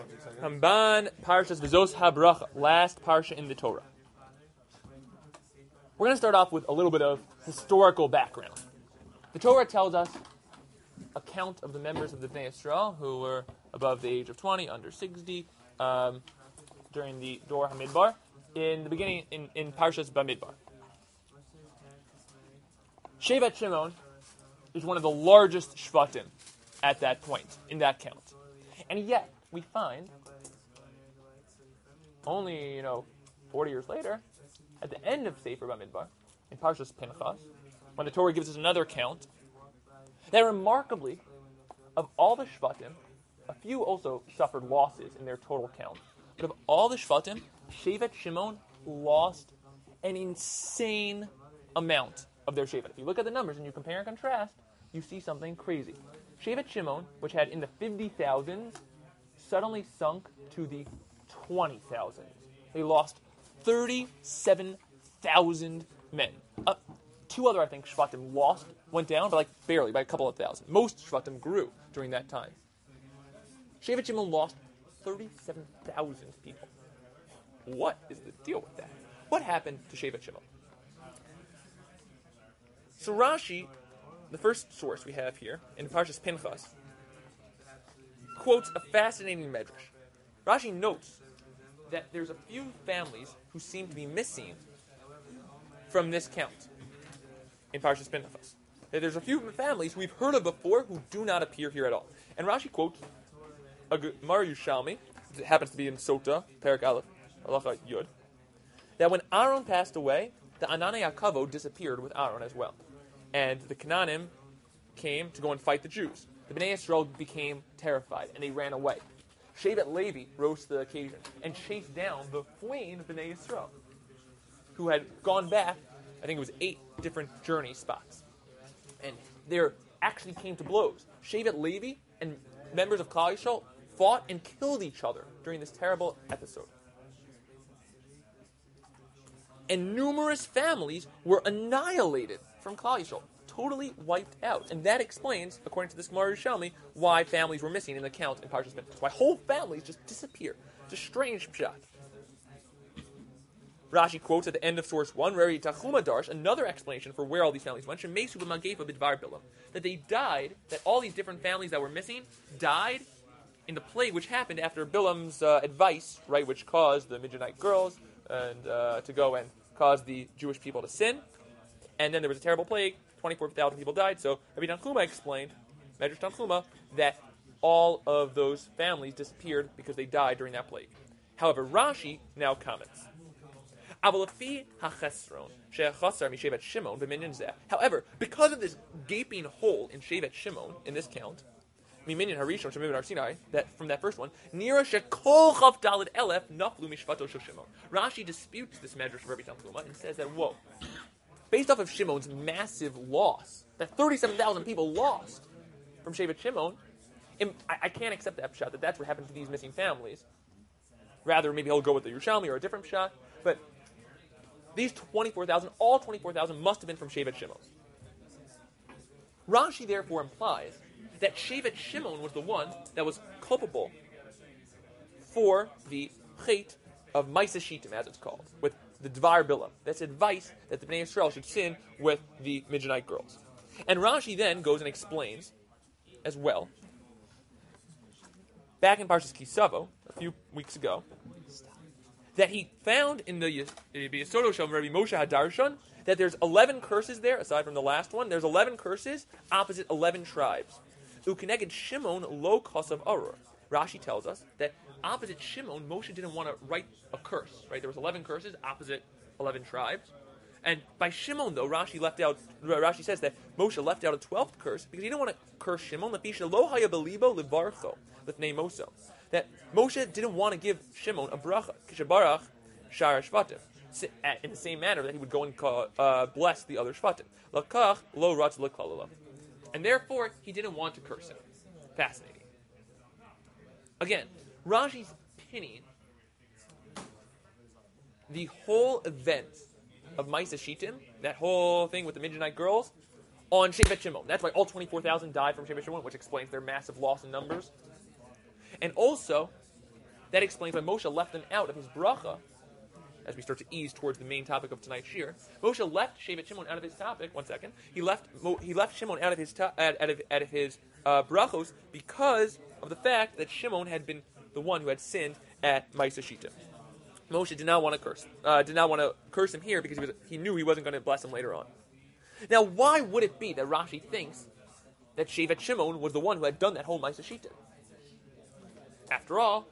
Ramban Parshas V'zos HaBracha, last parsha in the Torah. We're going to start off with a little bit of historical background. The Torah tells us a count of the members of the Bnei Yisrael who were above the age of 20, under 60, during the Dor HaMidbar, in the beginning, in Parshas Bamidbar. Shevet Shimon is one of the largest Shvatim at that point, in that count. And yet, we find, only, 40 years later, at the end of Sefer Bamidbar, in Parshas Pinchas, when the Torah gives us another count, that remarkably, of all the Shvatim, a few also suffered losses in their total count, but of all the Shvatim, Shevet Shimon lost an insane amount of their Shevet. If you look at the numbers and you compare and contrast, you see something crazy. Shevet Shimon, which had in the 50,000s, suddenly sunk to the 20,000s. They lost 37,000 men. Two other, I think, Shvatim went down, but barely, by a couple of thousand. Most Shvatim grew during that time. Shevet Shimon lost 37,000 people. What is the deal with that? What happened to Shevet Shimon? So Rashi, the first source we have here, in Parshas Pinchas, quotes a fascinating medrash. Rashi notes that there's a few families who seem to be missing from this count in Parshas Pinchas. That there's a few families we've heard of before who do not appear here at all. And Rashi quotes a Gemara Yerushalmi, it happens to be in Sota, Perek Aleph, Halacha Yud, that when Aaron passed away, the Ananei HaKavod disappeared with Aaron as well. And the Canaanim came to go and fight the Jews. The Bnei Yisrael became terrified, and they ran away. Shevet Levi rose to the occasion and chased down the fleeing Bnei Yisrael, who had gone back, I think it was 8 different journey spots. And there actually came to blows. Shevet Levi and members of Klal Yisrael fought and killed each other during this terrible episode. And numerous families were annihilated from Klal Yisrael, totally wiped out. And that explains, according to this Gemara Yerushalmi, why families were missing in the count in Parshas Pinchas. Why whole families just disappear. It's a strange pshat. Rashi quotes at the end of source 1, Reri Tachuma Darsh, another explanation for where all these families went, Shemesu b'magefa b'dvar Bilam, that they died, that all these different families that were missing died in the plague which happened after Bilam's advice, right, which caused the Midianite girls and to go and cause the Jewish people to sin. And then there was a terrible plague, 24,000 people died. So Rabbi Tanchuma explained, Medrash Tanchuma, that all of those families disappeared because they died during that plague. However, Rashi now comments, however, because of this gaping hole in Shevet Shimon, in this count, that from that first one, Rashi disputes this medrash of Rabbi Tanchuma and says that, based off of Shimon's massive loss, that 37,000 people lost from Shevet Shimon, I can't accept that pshat, that's what happened to these missing families. Rather, maybe he'll go with the Yerushalmi or a different pshat, but these 24,000, all 24,000 must have been from Shevet Shimon. Rashi therefore implies that Shevet Shimon was the one that was culpable for the chait of Maisa Shitim, as it's called, with the Dvar Bilam. That's advice that the Bnei Yisrael should sin with the Midianite girls. And Rashi then goes and explains, as well, back in Parshas Kisavo, a few weeks ago, that he found in the Yesodo Shem Rabbi Moshe Hadarshan that there's 11 curses there, aside from the last one. There's 11 curses opposite 11 tribes. Ukeneged Shimon lo kosav arur. Rashi tells us that opposite Shimon, Moshe didn't want to write a curse. Right? There was 11 curses opposite 11 tribes. And by Shimon, though, Rashi says that Moshe left out a 12th curse because he didn't want to curse Shimon. That Moshe didn't want to give Shimon a bracha. Kishabarach shar shvatim. In the same manner that he would go and bless the other shvatim. Lakach lo ratz leklalav. And therefore, he didn't want to curse him. Fascinating. Again, Rashi's pinning the whole event of Maisa Shitim, that whole thing with the Midianite girls, on Shevet Shimon. That's why all 24,000 died from Shevet Shimon, which explains their massive loss in numbers. And also, That explains why Moshe left them out of his bracha. As we start to ease towards the main topic of tonight's shir, Moshe left Shevet Shimon out of his topic. One second, he left Shimon out of his brachos because of the fact that Shimon had been the one who had sinned at Ma'aseh Shittim. Moshe did not want to curse him here because he knew he wasn't going to bless him later on. Now, why would it be that Rashi thinks that Shevet Shimon was the one who had done that whole Ma'aseh Shittim? After all,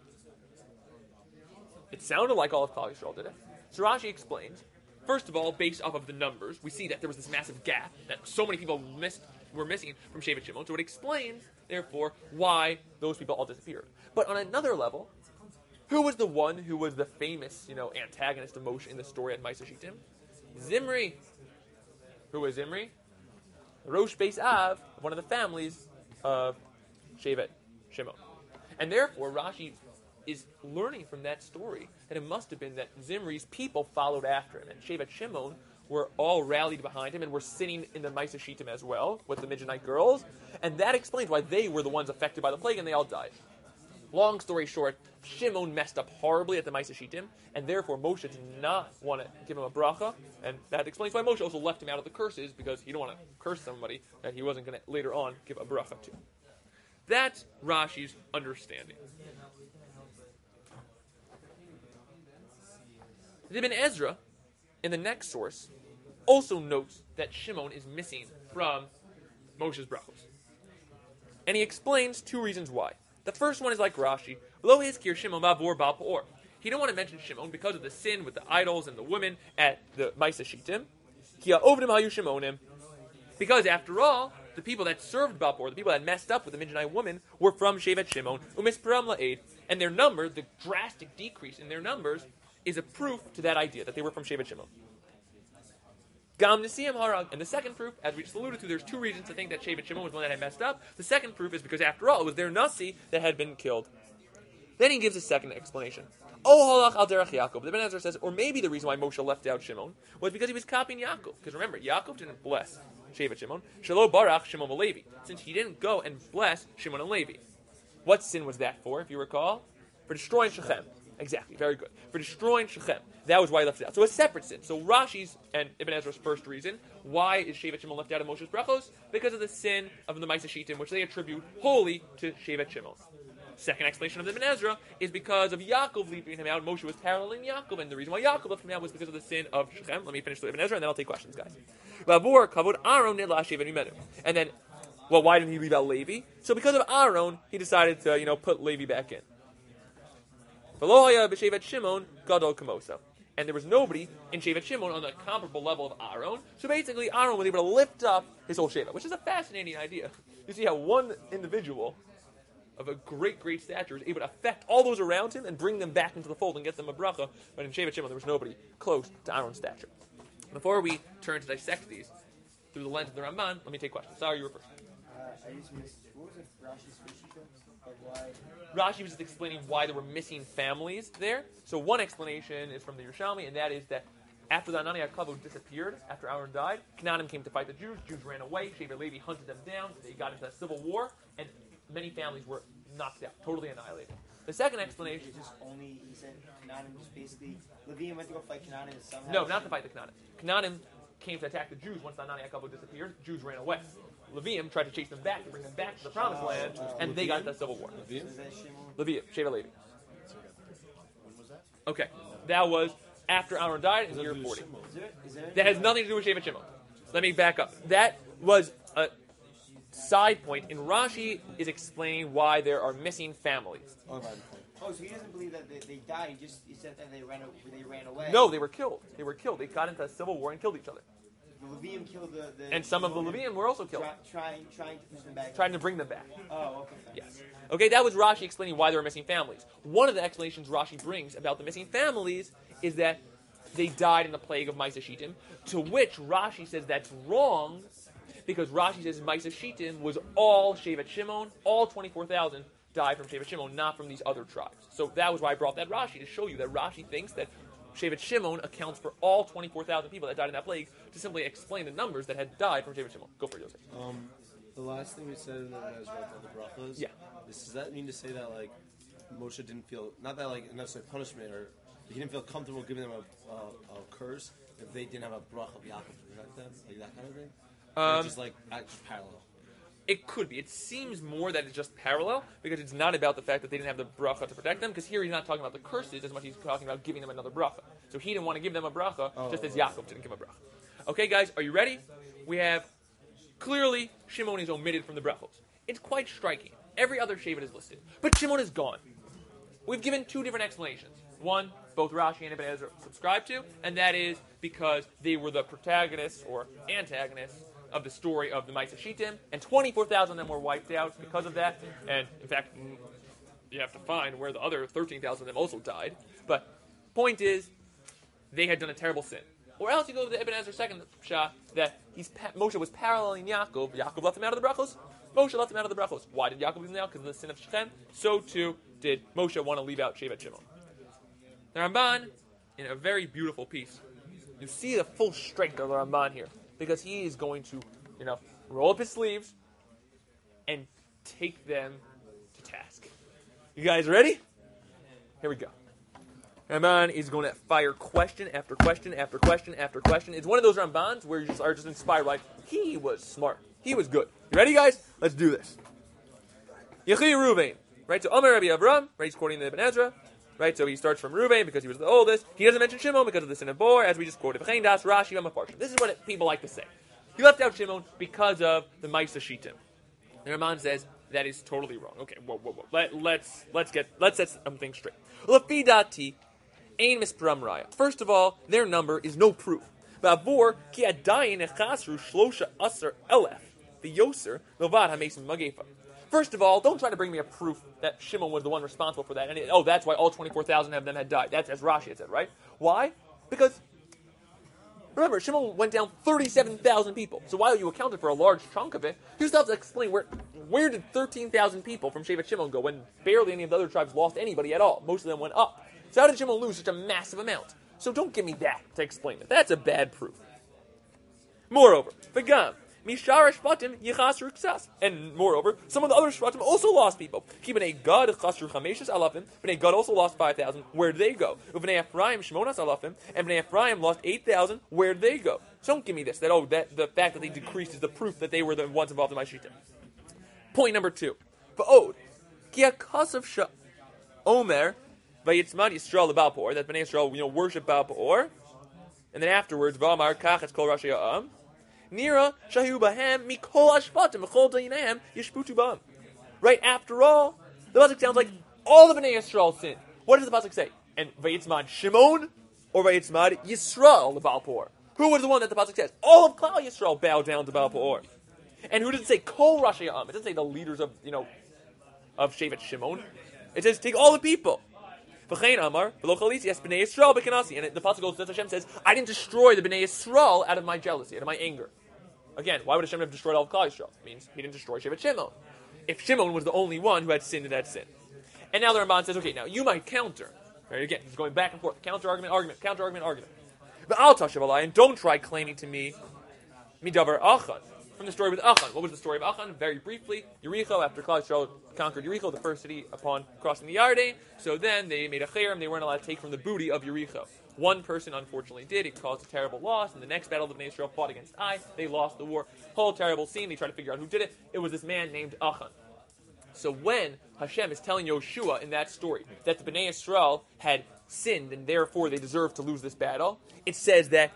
it sounded like all of Klal Yisrael did it. So Rashi explains, first of all, based off of the numbers, we see that there was this massive gap that so many people were missing from Shevet Shimon. So it explains, therefore, why those people all disappeared. But on another level, who was the one who was the famous, antagonist of Moshe in the story at Ma'aseh Shittim? Zimri. Who was Zimri? Rosh Beis Av, one of the families of Shevet Shimon. And therefore, Rashi is learning from that story that it must have been that Zimri's people followed after him, and Shevet Shimon were all rallied behind him and were sitting in the Ma'aseh Shittim as well with the Midianite girls, and that explains why they were the ones affected by the plague and they all died. Long story short, Shimon messed up horribly at the Ma'aseh Shittim, and therefore Moshe did not want to give him a bracha, and that explains why Moshe also left him out of the curses, because he didn't want to curse somebody that he wasn't going to later on give a bracha to. That's Rashi's understanding. The Ibn Ezra, in the next source, also notes that Shimon is missing from Moshe's brachos. And he explains two reasons why. The first one is like Rashi, Lo hizkir Shimon ba'avur ba'al pa'or. He didn't want to mention Shimon because of the sin with the idols and the women at the Ma'aseh Shittim. Ki ha'ovdim hayu Shimonim. Because after all, the people that served Baal Peor, the people that messed up with the Midianite woman, were from Shevet Shimon, umisparam la'ed, and their number, the drastic decrease in their numbers, is a proof to that idea, that they were from Shevet Shimon. Gam Nisiyam Harag, and the second proof, as we just alluded to, there's two reasons to think that Shevet Shimon was the one that had messed up. The second proof is because, after all, it was their Nasi that had been killed. Then he gives a second explanation. Oh, halach al derech Yaakov. The Ben Ezra says, or maybe the reason why Moshe left out Shimon was because he was copying Yaakov. Because remember, Yaakov didn't bless Shevet Shimon. Shelo barach Shimon v'Levi. Since he didn't go and bless Shimon and Levi. What sin was that for, if you recall? For destroying Shechem. Exactly, very good. For destroying Shechem. That was why he left it out. So a separate sin. So Rashi's and Ibn Ezra's first reason, why is Shevet Shimon left out of Moshe's brachos? Because of the sin of the Ma'aseh Shittim, which they attribute wholly to Shevet Shimon. Second explanation of the Ibn Ezra is because of Yaakov leaving him out. Moshe was paralleling Yaakov, and the reason why Yaakov left him out was because of the sin of Shechem. Let me finish the Ibn Ezra, and then I'll take questions, guys. And then, well, why didn't he leave out Levi? So because of Aaron, he decided to, put Levi back in. And there was nobody in Shevet Shimon on the comparable level of Aaron. So basically, Aaron was able to lift up his whole Shevet, which is a fascinating idea. You see how one individual of a great, great stature is able to affect all those around him and bring them back into the fold and get them a bracha. But in Shevet Shimon, there was nobody close to Aaron's stature. Before we turn to dissect these through the lens of the Ramban, let me take questions. Sorry, you were first. I just missed. What was Rashi's first issue? Why? Rashi was just explaining why there were missing families there. So one explanation is from the Yerushalmi, and that is that after the Anani HaKavod disappeared, after Aaron died, Canaanim came to fight the Jews. Jews ran away. Shevet Levi hunted them down. They got into a civil war, and many families were knocked out, totally annihilated. The second explanation is just only, he said Canaanim just basically, Levium went to go fight Canaanim and somehow... No, not to fight the Canaanim. Canaanim came to attack the Jews once the Anani HaKavod disappeared. Jews ran away. Levium tried to chase them back, to bring them back to the Promised Land, and they got into a civil war. Levium, Shevet Levi. When was that? Okay, that was after Aaron died in the year 40. That has nothing to do with Shevet Shimon. Let me back up. That was a side point, and Rashi is explaining why there are missing families. Oh, so he doesn't believe that they died, he said that they ran away. No, they were killed. They got into a civil war and killed each other. The Levium killed the and some of the Levium were also killed. Trying to push them back. Trying to bring them back. Oh, okay. Yes. Okay, that was Rashi explaining why there were missing families. One of the explanations Rashi brings about the missing families is that they died in the plague of Ma'aseh Shittim, to which Rashi says that's wrong, because Rashi says Ma'aseh Shittim was all Shevet Shimon, all 24,000 died from Shevet Shimon, not from these other tribes. So that was why I brought that Rashi, to show you that Rashi thinks that Shevet Shimon accounts for all 24,000 people that died in that plague, to simply explain the numbers that had died from Shevet Shimon. Go for it, Yosef. The last thing we said in the Ezra about the brachos. Yeah. Does that mean to say that Moshe didn't feel, not that like necessarily punishment, or he didn't feel comfortable giving them a curse if they didn't have a brach of Yaakov to protect them, like that kind of thing? Or just like just parallel. It could be. It seems more that it's just parallel, because it's not about the fact that they didn't have the bracha to protect them, because here he's not talking about the curses as much as he's talking about giving them another bracha. So he didn't want to give them a bracha, just as Yaakov didn't give a bracha. Okay, guys, are you ready? We have, clearly, Shimon is omitted from the brachos. It's quite striking. Every other Shevet is listed. But Shimon is gone. We've given two different explanations. One, both Rashi and Ibn Ezra subscribe to, and that is because they were the protagonists or antagonists of the story of the Ma'aseh Shittim, and 24,000 of them were wiped out because of that. And in fact, you have to find where the other 13,000 of them also died. But point is, they had done a terrible sin. Or else you go to the Ibn Ezra's second shot that Moshe was paralleling Yaakov. Yaakov left him out of the brachos. Moshe left him out of the brachos. Why did Yaakov leave him out? Because of the sin of Shechem. So too did Moshe want to leave out Shevet Shimon. The Ramban, in a very beautiful piece, you see the full strength of the Ramban here, because he is going to, roll up his sleeves and take them to task. You guys ready? Here we go. Ramban is going to fire question after question after question after question. It's one of those Rambans where you are just inspired, like, he was smart. He was good. You ready, guys? Let's do this. Yechi Ruvain. Right, so Omer Rabbi Avram, right, he's quoting the Ibn Ezra. Right, so he starts from Ruvain because he was the oldest. He doesn't mention Shimon because of the sin of Bor, as we just quoted. V'chein das Rashi v'mafarshim. This is what people like to say. He left out Shimon because of the Ma'aseh Shittim. The Ramban says that is totally wrong. Okay, whoa. Let's set something straight. Lafi dati ein mispram raya. First of all, their number is no proof. Ba'avor ki adayin echasru shlosha asar elef v'yoser milvad hamesim magefa. First of all, don't try to bring me a proof that Shimon was the one responsible for that. And that's why all 24,000 of them had died. That's as Rashi had said, right? Why? Because, remember, Shimon went down 37,000 people. So while you accounted for a large chunk of it, you still have to explain where did 13,000 people from Shevet Shimon go when barely any of the other tribes lost anybody at all. Most of them went up. So how did Shimon lose such a massive amount? So don't give me that to explain it. That's a bad proof. Moreover, V'gam. Mishar Shvatim Yichasru Ksas. And moreover, some of the other Shvatim also lost people. Bnei Gad Chasru Chameshes Alafim. Bnei Gad also lost 5,000. Where'd they go? Bnei Ephraim Shmonas Alafim. And Bnei Ephraim lost 8,000. Where'd they go? So don't give me this. That the fact that they decreased is the proof that they were the ones involved in my Shittim. Point number 2. V'od Ki HaKasav Sha Omer Vayitzman Yisrael L'Baal Peor. That Bnei Yisrael worship Baal Peor. And then afterwards, V'amar Kach Es Kol Rashi Ha'am. Nira shahu bahem mikol ashvatim mechol dayinehem yishputu bam. Right, after all, the pasuk sounds like all the Bnei Yisrael sinned. What does the pasuk say? And vayitzmad Shimon or vayitzmad Yisrael the Baal Peor? Who was the one that the pasuk says? All of Klal Yisrael bowed down to Baal Peor. And who does it say? Kol Rashi Am. It doesn't say the leaders of Shevet Shimon. It says take all the people. V'chein Amar v'lo chalisi es Bnei Yisrael b'kanasi. And the pasuk goes, Hashem says, I didn't destroy the Bnei Yisrael out of my jealousy, out of my anger. Again, why would Hashem have destroyed all of Klal Yisrael? It means he didn't destroy Shevet Shimon. If Shimon was the only one who had sinned in that sin. And now the Ramban says, okay, now you might counter. Right, again, he's going back and forth. Counter-argument, counter-argument. But I'll touch Alai, and don't try claiming to me, Midavar Achan. From the story with Achan. What was the story of Achan? Very briefly, Yericho, after Klal Yisrael conquered Yericho, the first city upon crossing the Yarden, so then they made a cherem, they weren't allowed to take from the booty of Yericho. One person unfortunately did. It caused a terrible loss. In the next battle, the Bnei Yisrael fought against Ai. They lost the war. Whole terrible scene. They tried to figure out who did it. It was this man named Achan. So when Hashem is telling Yoshua in that story that the Bnei Yisrael had sinned and therefore they deserved to lose this battle, it says that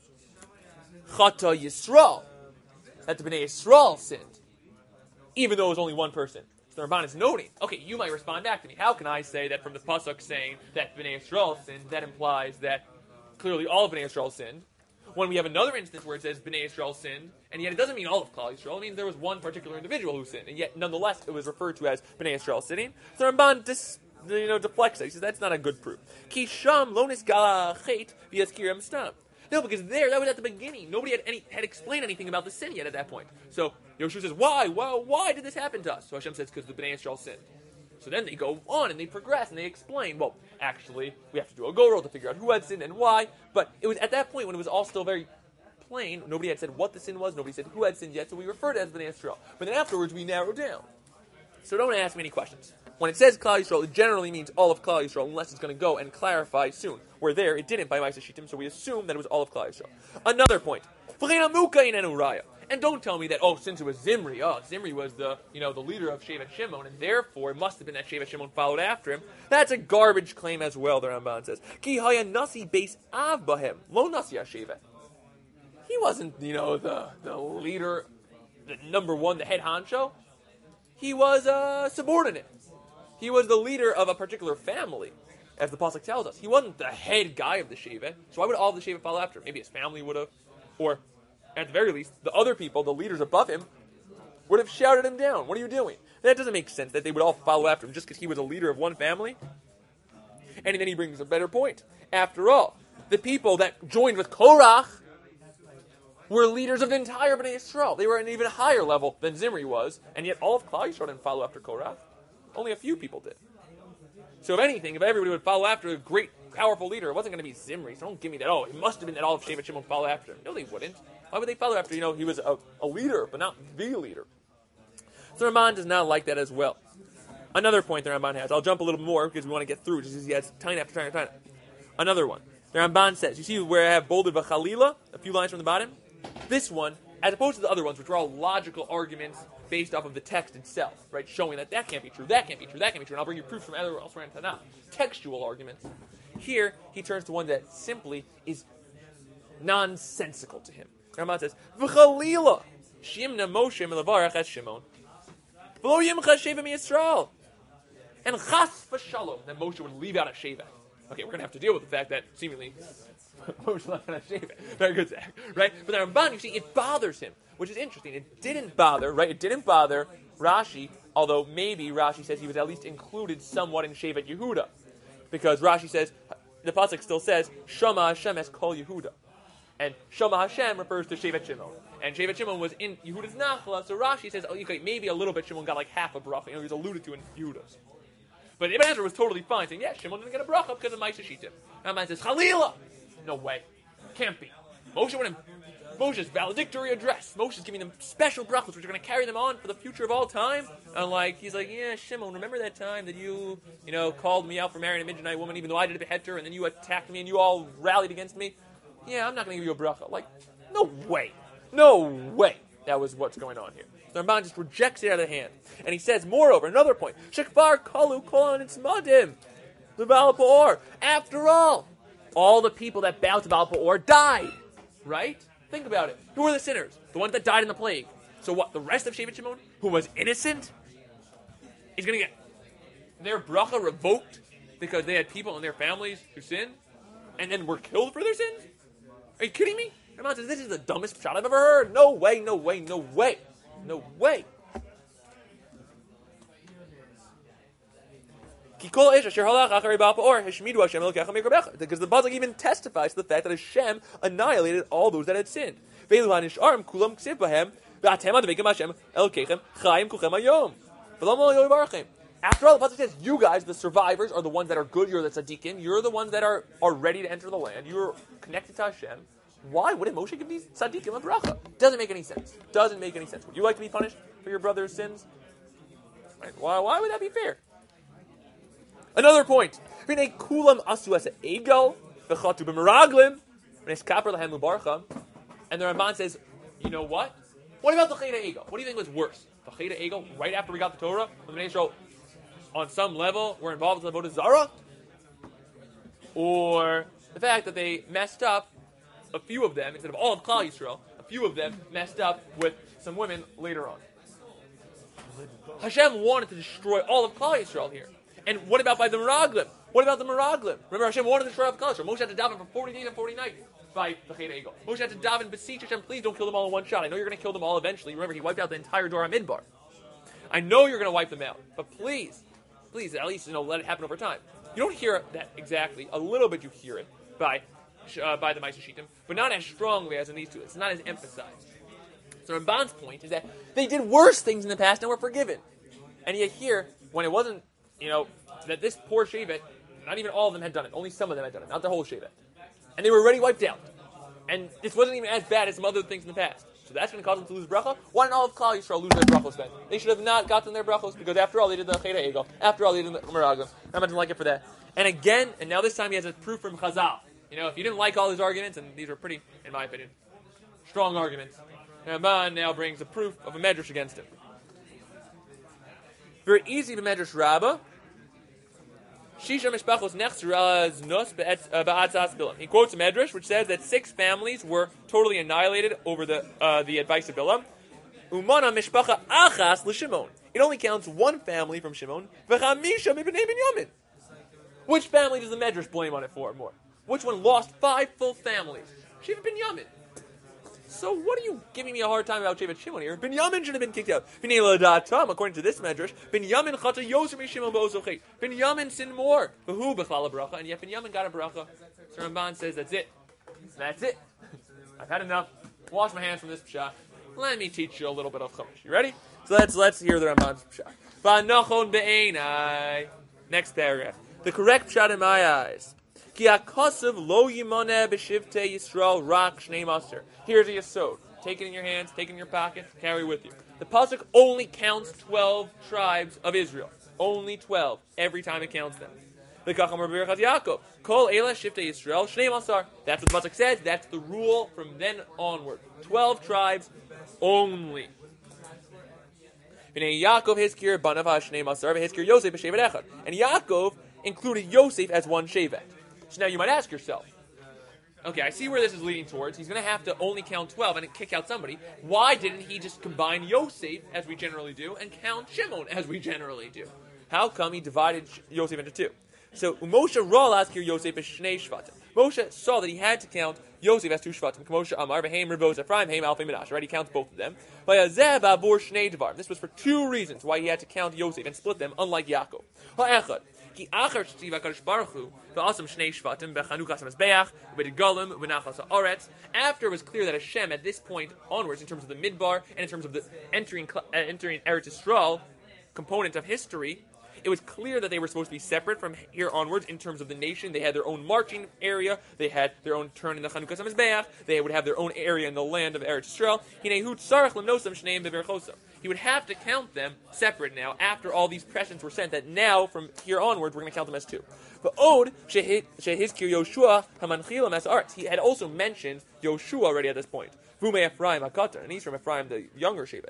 Chata Yisrael, that the Bnei Yisrael sinned, even though it was only one person. So the Ramban is noting, okay, you might respond back to me. How can I say that from the pasuk saying that Bnei Yisrael sinned, that implies that clearly all of Bnei Yisrael sinned, when we have another instance where it says Bnei Yisrael sinned, and yet it doesn't mean all of Klal Yisrael. It means there was one particular individual who sinned, and yet nonetheless it was referred to as Bnei Yisrael sinning. So the Ramban deflects it. He says that's not a good proof. Ki sham lo nisgala chet v'yazkirem stam. No, because that was at the beginning. Nobody had explained anything about the sin yet at that point. So Yoshua says, why? Well, why did this happen to us? So Hashem says, because the Bnei Yisrael sinned. So then they go on and they progress and they explain, well, actually, we have to do a go roll to figure out who had sinned and why. But it was at that point when it was all still very plain. Nobody had said what the sin was. Nobody said who had sinned yet. So we referred to it as Bnei Yisrael. But then afterwards, we narrowed down. So don't ask me any questions. when it says Klal Yisrael, it generally means all of Klal Yisrael, unless it's going to go and clarify soon. Where there, it didn't by Ma'aseh Shittim, so we assume that it was all of Klal Yisrael. Another point. And don't tell me that, since it was Zimri, Zimri was the leader of Shevet Shimon, and therefore it must have been that Shevet Shimon followed after him. That's a garbage claim as well, the Ramban says. Ki haya nasi beis av bahem, lo nasi ha-shevet. He wasn't, the leader, the number one, the head honcho. He was a subordinate. He was the leader of a particular family, as the pasuk tells us. He wasn't the head guy of the Shevet, so why would all of the Shevet follow after him? Maybe his family would have, or at the very least, the other people, the leaders above him, would have shouted him down. What are you doing? That doesn't make sense that they would all follow after him just because he was a leader of one family. And then he brings a better point. After all, the people that joined with Korach were leaders of the entire Bnei Yisrael. They were at an even higher level than Zimri was, and yet all of Klal Yisrael didn't follow after Korach. Only a few people did. So if anything, if everybody would follow after a great, powerful leader, it wasn't going to be Zimri. So don't give me that, it must have been that all of Shevet Shimon would follow after him. No, they wouldn't. Why would they follow after, he was a leader, but not the leader? So Ramban does not like that as well. Another point the Ramban has, I'll jump a little more because we want to get through, just as he has tiny after tiny after tiny. Another one. The Ramban says, you see where I have bolded V'chalila, a few lines from the bottom? This one, as opposed to the other ones, which are all logical arguments based off of the text itself, right? Showing that can't be true, that can't be true, that can't be true, and I'll bring you proofs from elsewhere in Tanakh. Textual arguments. Here, he turns to one that simply is nonsensical to him. Ramban says, V'chalila, shimna Moshe melavarach et Shimon, v'lo yimcha sheva miYisrael, and chas v'shalom, that Moshe would leave out a Shevet. Okay, we're going to have to deal with the fact that seemingly Moshe left out a Shevet. Very good, Zach. Right? But the Ramban, you see, it bothers him, which is interesting. It didn't bother, right? It didn't bother Rashi, although maybe Rashi says he was at least included somewhat in Shevet Yehuda, because Rashi says, the pasuk still says, Shama Hashem es kol Yehuda. And Shama Hashem refers to Shevet Shimon. And Shevet Shimon was in Yehuda's Nachla, so Rashi says, okay, maybe a little bit Shimon got like half a bracha. He was alluded to in Yehuda's. But Ibn Ezra was totally fine, saying, Shimon didn't get a bracha because of Ma'aseh Shittim. And man says, Chalila! No way. Can't be. Moshe's valedictory address. Moshe's giving them special brachas, which are going to carry them on for the future of all time. And he's like, Shimon, remember that time that you called me out for marrying a Midianite woman, even though I did a beheter, and then you attacked me and you all rallied against me? Yeah, I'm not going to give you a bracha. No way. No way. That was what's going on here. The Ramban just rejects it out of the hand. And he says, moreover, another point, Shekvar kalu kol nitzmadim, the Baal Peor. After all the people that bowed to Baal Peor died. Right? Think about it. Who were the sinners? The ones that died in the plague. So what, the rest of Shevet Shimon, who was innocent, is going to get their bracha revoked because they had people in their families who sinned and then were killed for their sins? Are you kidding me? Ramban says, this is the dumbest shot I've ever heard. No way, no way, no way. No way. Because the pasuk even testifies to the fact that Hashem annihilated all those that had sinned. After all, the pasuk says, you guys, the survivors, are the ones that are good. You're the tzaddikim. You're the ones that are ready to enter the land. You're connected to Hashem. Why wouldn't Moshe give these tzaddikim a bracha? Doesn't make any sense. Doesn't make any sense. Would you like to be punished for your brother's sins? Right. Why would that be fair? Another point. And the Ramban says, you know what? What about the Cheda Egel? What do you think was worse? The Cheda Egel, right after we got the Torah, when the Israel, on some level, were involved in the Avodah Zarah? Or the fact that they messed up, a few of them, instead of all of Klal Yisrael, a few of them messed up with some women later on. Hashem wanted to destroy all of Klal Yisrael here. And what about by the Meraglim? What about the Meraglim? Remember, Hashem wanted to destroy all of Klal Yisrael. Moshe had to daven for 40 days and 40 nights by the Cheda Egel. Moshe had to daven, beseech Hashem, please don't kill them all in one shot. I know you're going to kill them all eventually. Remember, he wiped out the entire Dor HaMidbar. I know you're going to wipe them out. But please, at least, let it happen over time. You don't hear that exactly. A little bit you hear it by the Ma'aseh Shittim, but not as strongly as in these two. It's not as emphasized. So Ramban's point is that they did worse things in the past and were forgiven. And yet here, when it wasn't, that this poor Shevet, not even all of them had done it. Only some of them had done it, not the whole Shevet. And they were already wiped out. And this wasn't even as bad as some other things in the past. So So that's going to cause them to lose bracha. Why didn't all of Klal Yisrael lose their brachos then? They should have not gotten their brachos because after all they did the Cheda Egel. After all they did the Meraglim. I'm not like it for that. And again, and now this time he has a proof from Chazal. If you didn't like all his arguments, and these are pretty, in my opinion, strong arguments, Ramban now brings a proof of a medrash against him. Very easy to medrash Rabbah. Shisha mishpachos nechzura znus ba'atzas bilam. He quotes a medrash which says that 6 families were totally annihilated over the advice of Bilam. Umana mishpacha achas l'Shimon. It only counts 1 family from Shimon. V'chamisha mibnei Binyamin. Which family does the medrash blame on it for more? Which one lost 5 full families? Sheva Binyamin. So what are you giving me a hard time about Shevet Shimon here? Binyamin should have been kicked out. According to this medrash, Binyamin chata yoser mishimon ba'osochet. Binyamin sinned more. V'hu b'chlal bracha, and yet Binyamin got a bracha. So Ramban says that's it. That's it. I've had enough. Wash my hands from this pshat. Let me teach you a little bit of Chumash. You ready? So let's hear the Ramban's pshat. V'anochon be'enai. Next paragraph. The correct pshat in my eyes. Ki ha'kosav lo yimoneh b'shivtei Yisrael rak shnei maser. Here's a yesod. Take it in your hands, take it in your pocket, carry with you. The pasuk only counts 12 tribes of Israel. Only 12. Every time it counts them. The Kacham Rabbi Yaakov. Kol elah shivtei Yisrael shnei masar. That's what the pasuk says. That's the rule from then onward. 12 tribes only. Bnei Yaakov hiskir banav ha'shnei masar v'hiskir Yosef b'shevet echad. And Yaakov included Yosef as one shevet. So now you might ask yourself, okay, I see where this is leading towards. He's going to have to only count 12 and kick out somebody. Why didn't he just combine Yosef, as we generally do, and count Shimon, as we generally do? How come he divided Yosef into 2? So, Moshe Ra laskir Yosef as Shnei Shvatim. Moshe saw that he had to count Yosef as 2 Shvatim. Moshe Amar, V'heim Revos Ephraim, Heim Alfei Menashe. Right, he counts both of them. This was for 2 reasons why he had to count Yosef and split them, unlike Yaakov. Ha'echad. Ki achar shtiva Kadosh Baruch Hu v'asam shnei shvatim bechanukas hamazbeach v'degalim v'nachas ha'aretz. After it was clear that Hashem at this point onwards, in terms of the midbar and in terms of the entering Eretz Yisrael component of history, it was clear that they were supposed to be separate from here onwards in terms of the nation. They had their own marching area. They had their own turn in the Chanukas HaMizbeach. They would have their own area in the land of Eretz Yisrael. He would have to count them separate now after all these presents were sent, that now from here onwards we're going to count them as 2. But Od shehizkir Yoshua hamanchilam as arts. He had also mentioned Yoshua already at this point. Vume Ephraim hakatar, and he's from Ephraim, the younger Shevet.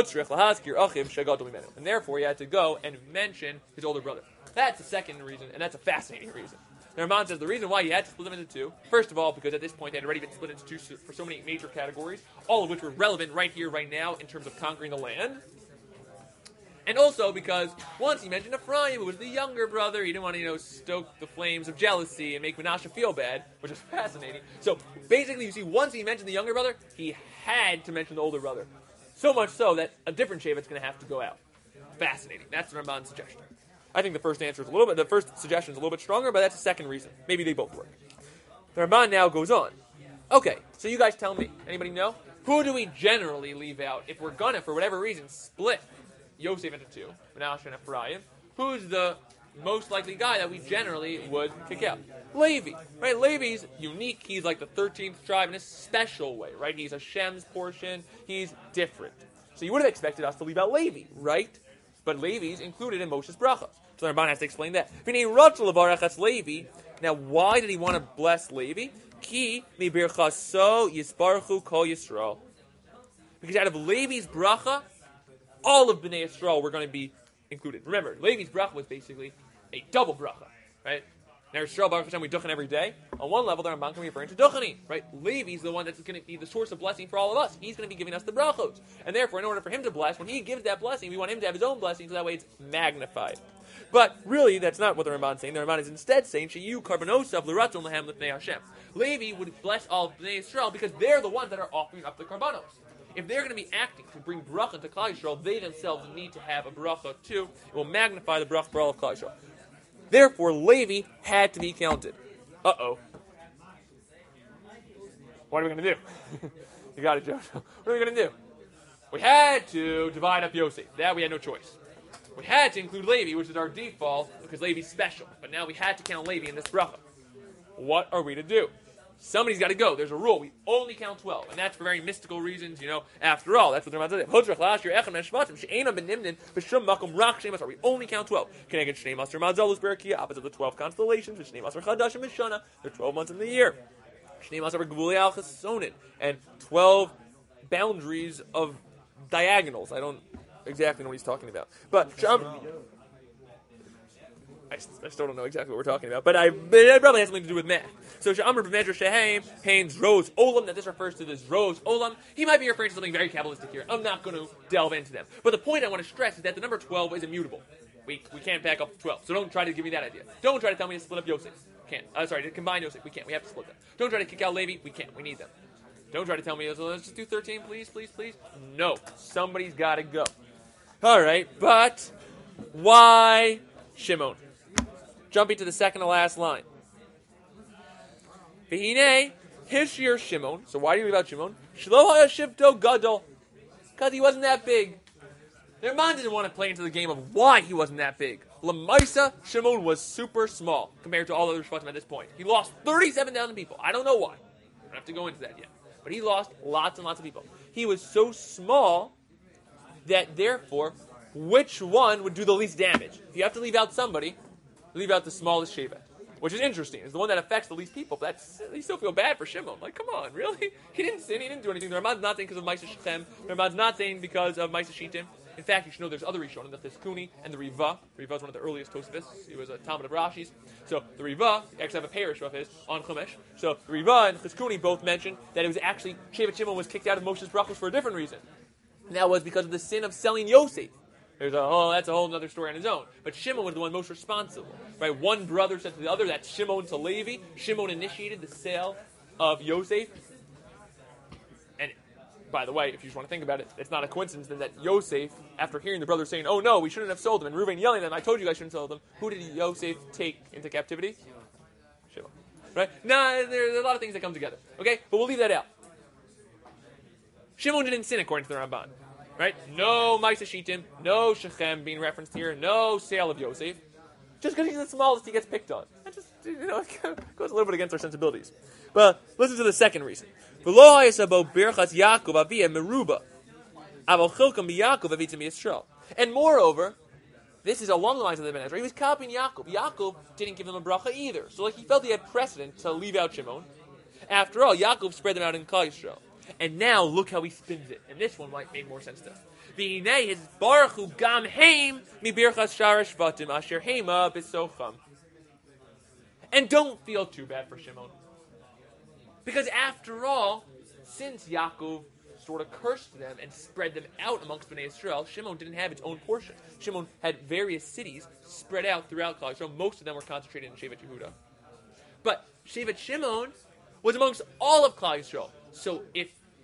And therefore he had to go and mention his older brother. That's the second reason, and that's a fascinating reason. The Ramban says the reason why he had to split them into 2, first of all, because at this point they had already been split into 2 for so many major categories, all of which were relevant right here, right now, in terms of conquering the land. And also because once he mentioned Ephraim, who was the younger brother, he didn't want to, stoke the flames of jealousy and make Menashe feel bad, which is fascinating. So basically, you see, once he mentioned the younger brother, he had to mention the older brother. So much so that a different Shevet's going to have to go out. Fascinating. That's the Ramban's suggestion. I think the first suggestion is a little bit stronger, but that's the second reason. Maybe they both work. The Ramban now goes on. Okay, so you guys tell me. Anybody know? Who do we generally leave out if we're gonna, for whatever reason, split Yosef into 2, Menashe and Ephraim? Who's the most likely guy that we generally would kick out? Levi, right? Levi's unique. He's like the 13th tribe in a special way, right? He's Hashem's portion. He's different. So you would have expected us to leave out Levi, right? But Levi's included in Moshe's brachas. So the Ramban has to explain that. Levi. Now, why did he want to bless Levi? Ki mi birchaso yisbarchu kol Yisrael. Because out of Levi's bracha, all of Bnei Yisrael were going to be included. Remember, Levi's bracha was basically a double bracha, right? Now, Yisrael, Baruch Hashem, we duchen every day. On one level, the Ramban can be referring to duchening, right? Levi's the one that's going to be the source of blessing for all of us. He's going to be giving us the brachos. And therefore, in order for him to bless, when he gives that blessing, we want him to have his own blessing, so that way it's magnified. But really, that's not what the Ramban is saying. The Ramban is instead saying, Sheyu karbonosav l'ratzon lehem l'fnei Hashem. Levi would bless all of Bnei Yisrael because they're the ones that are offering up the karbanos. If they're going to be acting to bring bracha to Klal Yisrael, they themselves need to have a bracha too. It will magnify the bracha for all of Klal Yisrael. Therefore, Levi had to be counted. Uh-oh. What are we going to do? You got it, Joe. What are we going to do? We had to divide up Yosef. That we had no choice. We had to include Levi, which is our default, because Levi's special. But now we had to count Levi in this bracha. What are we to do? Somebody's got to go. There's a rule. We only count 12. And that's for very mystical reasons, After all, that's what the Ramban says. We only count 12. Opposite of the 12 constellations. There are 12 months in the year. And 12 boundaries of diagonals. I don't exactly know what he's talking about. But I still don't know exactly what we're talking about, but it probably has something to do with math. So Sha'amr b'medrash shehem hains rose olam, that this refers to this rose olam. He might be referring to something very Kabbalistic here. I'm not going to delve into them. But the point I want to stress is that the number 12 is immutable. We can't back up to 12. So don't try to give me that idea. Don't try to tell me to split up Yosef. Can't. To combine Yosef. We can't. We have to split them. Don't try to kick out Levi. We can't. We need them. Don't try to tell me, let's just do 13, please. No. Somebody's got to go. All right, but why Shimon? Jumping to the second to last line. V'hinei hishir Shimon. So why do you read about Shimon? Shlo haya shivto gadol. Because he wasn't that big. Their man didn't want to play into the game of why he wasn't that big. Lamaisa, Shimon was super small compared to all other Shvatim at this point. He lost 37,000 people. I don't know why. I don't have to go into that yet. But he lost lots and lots of people. He was so small that therefore, which one would do the least damage? If you have to leave out somebody, leave out the smallest Shevet, which is interesting. It's the one that affects the least people. But you still feel bad for Shimon. Like, come on, really? He didn't sin. He didn't do anything. The Ramban's not saying because of Ma'aseh Shechem. The Ramban's not saying because of Ma'aseh Shittim. In fact, you should know there's other Rishonim, the Chizkuni and the Riva. The Riva is one of the earliest Tosafists. He was a Talmud of Rashi's. So the Riva, you actually have a parish of his on Chumash. So the Riva and Chizkuni both mentioned that it was actually Shevet Shimon was kicked out of Moshe's brachos for a different reason. And that was because of the sin of selling Yosef. That's a whole other story on his own. But Shimon was the one most responsible. Right? One brother said to the other, that's Shimon to Levi. Shimon initiated the sale of Yosef. And by the way, if you just want to think about it, it's not a coincidence then that Yosef, after hearing the brothers saying, oh no, we shouldn't have sold him, and Reuven yelling at them, I told you guys shouldn't sell them, who did Yosef take into captivity? Shimon. Right? Now, there's a lot of things that come together. Okay? But we'll leave that out. Shimon didn't sin according to the Ramban. Right? No Ma'aseh Shittim, no Shechem being referenced here, no sale of Yosef. Just because he's the smallest, he gets picked on. That just, it goes a little bit against our sensibilities. But listen to the second reason. And moreover, this is along the lines of the Ben Ezra. He was copying Yaakov. Yaakov didn't give him a bracha either. So he felt he had precedent to leave out Shimon. After all, Yaakov spread them out in Klal Yisrael. And now look how he spins it. And this one might make more sense to us. V'hinei his baruchu gam heim mi birchas shara shvatim asher heima b'socham. And don't feel too bad for Shimon. Because after all, since Yaakov sort of cursed them and spread them out amongst Bnei Yisrael, Shimon didn't have its own portion. Shimon had various cities spread out throughout Klal Yisrael. Most of them were concentrated in Shevet Yehuda. But Shevet Shimon was amongst all of Klal Yisrael. So if,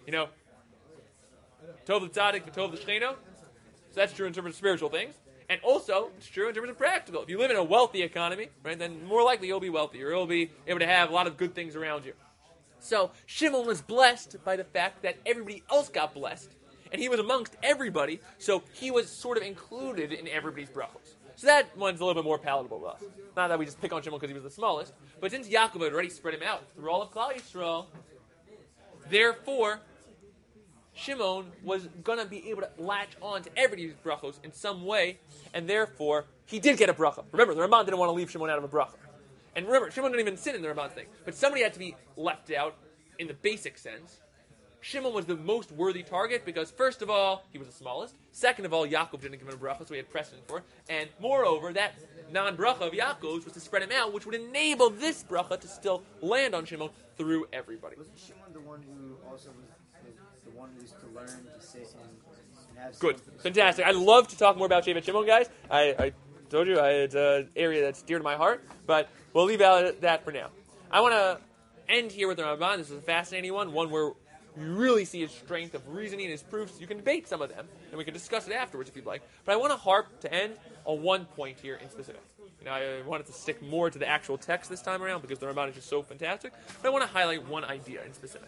Tov l'tzadik v'tov l'shneino, so that's true in terms of spiritual things. And also, it's true in terms of practical. If you live in a wealthy economy, right, then more likely you'll be wealthy, or you'll be able to have a lot of good things around you. So Shimon was blessed by the fact that everybody else got blessed, and he was amongst everybody, so he was sort of included in everybody's brachos. So that one's a little bit more palatable to us. Not that we just pick on Shimon because he was the smallest, but since Yaakov had already spread him out through all of Klal Yisrael, therefore, Shimon was going to be able to latch on to everybody's brachos in some way, and therefore, he did get a bracha. Remember, the Ramban didn't want to leave Shimon out of a bracha. And remember, Shimon didn't even sin in the Ramban thing, but somebody had to be left out in the basic sense. Shimon was the most worthy target because, first of all, he was the smallest. Second of all, Yaakov didn't give him a bracha, so he had precedent for it. And moreover, that non-bracha of Yaakov's was to spread him out, which would enable this bracha to still land on Shimon through everybody. Wasn't Shimon the one who also was the one who used to learn to sit and have Good. Fantastic. I'd love to talk more about Shevet Shimon, guys. I told you it's an area that's dear to my heart, but we'll leave out that for now. I want to end here with the Ramban. This is a fascinating one where you really see his strength of reasoning and his proofs. You can debate some of them, and we can discuss it afterwards if you'd like. But I want to harp to end on one point here in specific. I wanted to stick more to the actual text this time around because the Ramban is just so fantastic. But I want to highlight one idea in specific.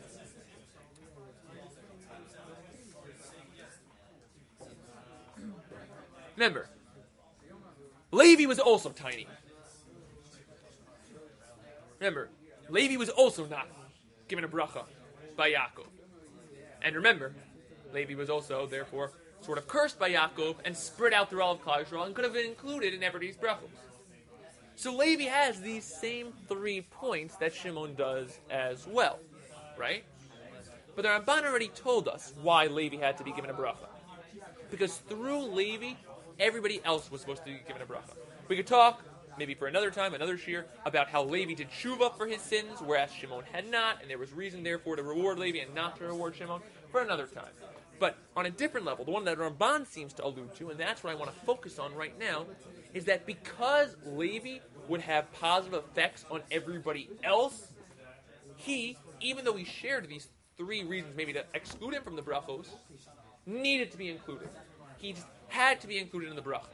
Remember, Levi was also tiny. Remember, Levi was also not given a bracha by Yaakov. And remember, Levi was also, therefore, sort of cursed by Yaakov and spread out through all of Klal Yisrael and could have been included in everybody's brachos. So Levi has these same 3 points that Shimon does as well, right? But the Ramban already told us why Levi had to be given a bracha. Because through Levi, everybody else was supposed to be given a bracha. We could talk, maybe for another time, another shir, about how Levi did tshuva for his sins, whereas Shimon had not, and there was reason, therefore, to reward Levi and not to reward Shimon, for another time. But on a different level, the one that Ramban seems to allude to, and that's what I want to focus on right now, is that because Levi would have positive effects on everybody else, he, even though he shared these 3 reasons maybe to exclude him from the brachos, needed to be included. He just had to be included in the bracha.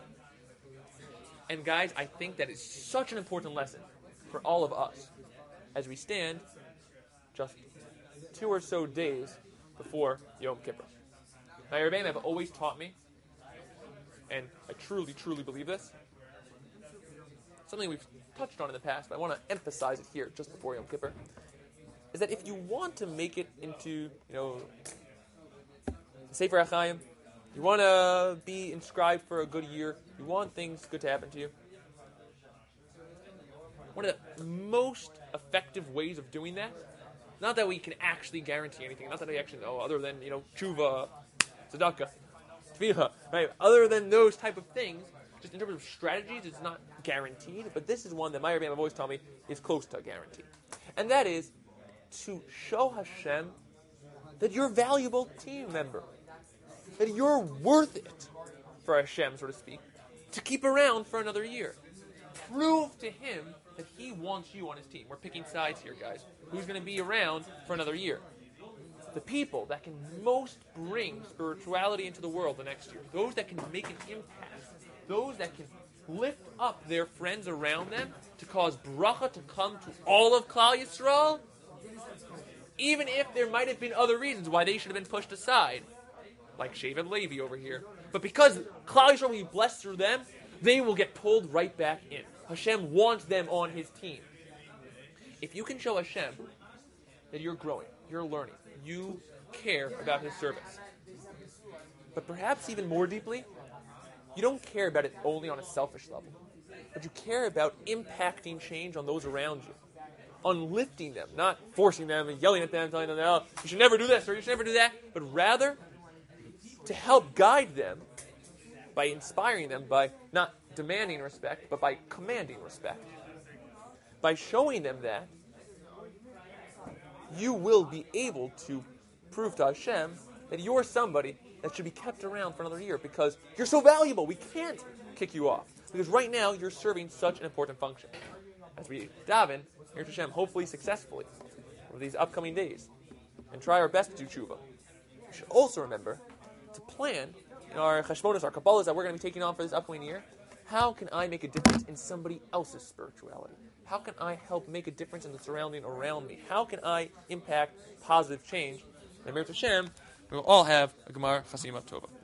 And guys, I think that is such an important lesson for all of us as we stand just 2 or so days before Yom Kippur. Now, your Rebbeim have always taught me, and I truly, truly believe this, something we've touched on in the past, but I want to emphasize it here just before Yom Kippur, is that if you want to make it into, Sefer HaChaim, you want to be inscribed for a good year, you want things good to happen to you, one of the most effective ways of doing that, not that we can actually guarantee anything, not that we actually know, other than, tshuva, tzedakah, tefillah, right? Other than those type of things, just in terms of strategies, it's not guaranteed, but this is one that my Rebbeim have always told me is close to a guarantee. And that is to show Hashem that you're a valuable team member, that you're worth it for Hashem, so to speak, to keep around for another year. Prove to Him that He wants you on His team. We're picking sides here, guys. Who's going to be around for another year? The people that can most bring spirituality into the world the next year. Those that can make an impact. Those that can lift up their friends around them to cause bracha to come to all of Klal Yisrael, even if there might have been other reasons why they should have been pushed aside, like Shevet Levi over here. But because Klal Yisrael will be blessed through them, they will get pulled right back in. Hashem wants them on His team. If you can show Hashem that you're growing, you're learning, you care about His service, but perhaps even more deeply, you don't care about it only on a selfish level, but you care about impacting change on those around you, on lifting them, not forcing them and yelling at them, telling them, oh, you should never do this or you should never do that, but rather to help guide them by inspiring them, by not demanding respect, but by commanding respect. By showing them that, you will be able to prove to Hashem that you're somebody that should be kept around for another year because you're so valuable. We can't kick you off. Because right now, you're serving such an important function. As we daven, here to Hashem, hopefully successfully, over these upcoming days, and try our best to do tshuva. We should also remember to plan in our cheshbonos, our kabbalas that we're going to be taking on for this upcoming year. How can I make a difference in somebody else's spirituality? How can I help make a difference in the surrounding around me? How can I impact positive change? And Mir Hashem, we will all have a Gemar Chasima Tova.